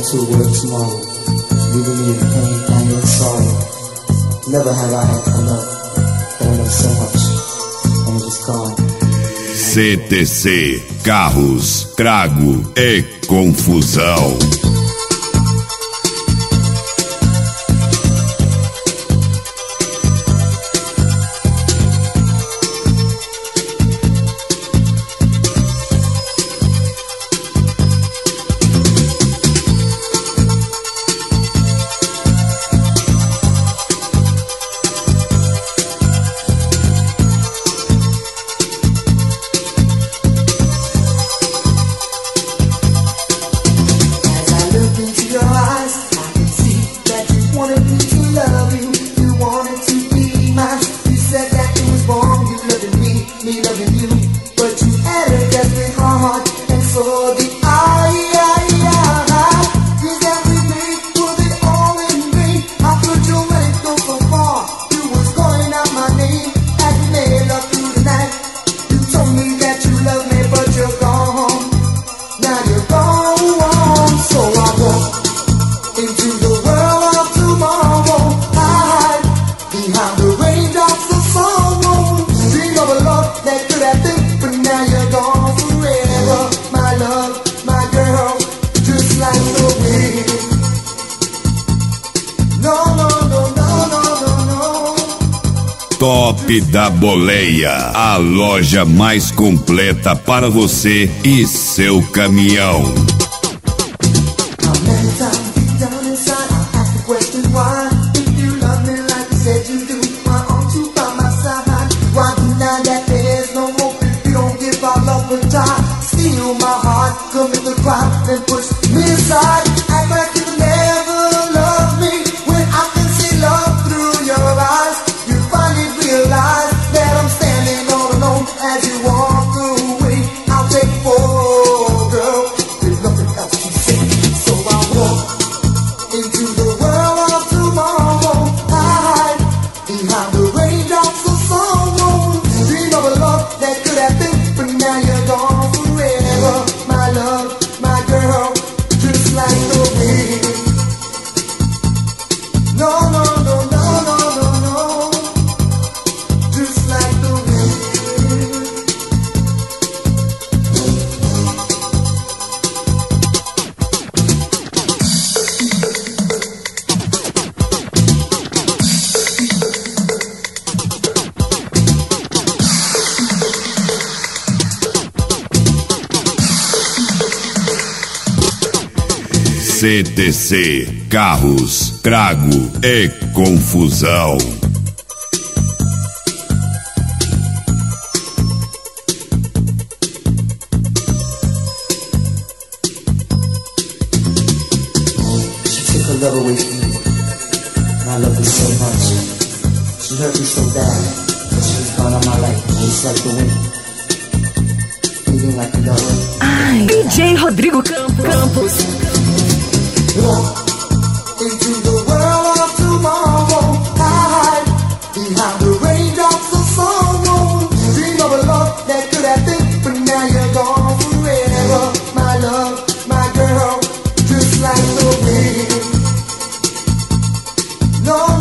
to work tomorrow, leaving me in pain, anger, and sorrow. Never have I had enough, but I love so much, and it is gone. CTC, carros, trago e confusão. Top da Boleia, a loja mais completa para você e seu caminhão. CTC, carros, trago e confusão. She took her love away from me, and I loved her so much. She hurt me so bad, but she was gone on my life, just like the wind, feeling like a lover. Ai, DJ Rodrigo Campos. Walk into the world of tomorrow. Hide behind the raindrops of sorrow. Dream of a love that could have been, but now you're gone forever. My love, my girl, just like the wind. No.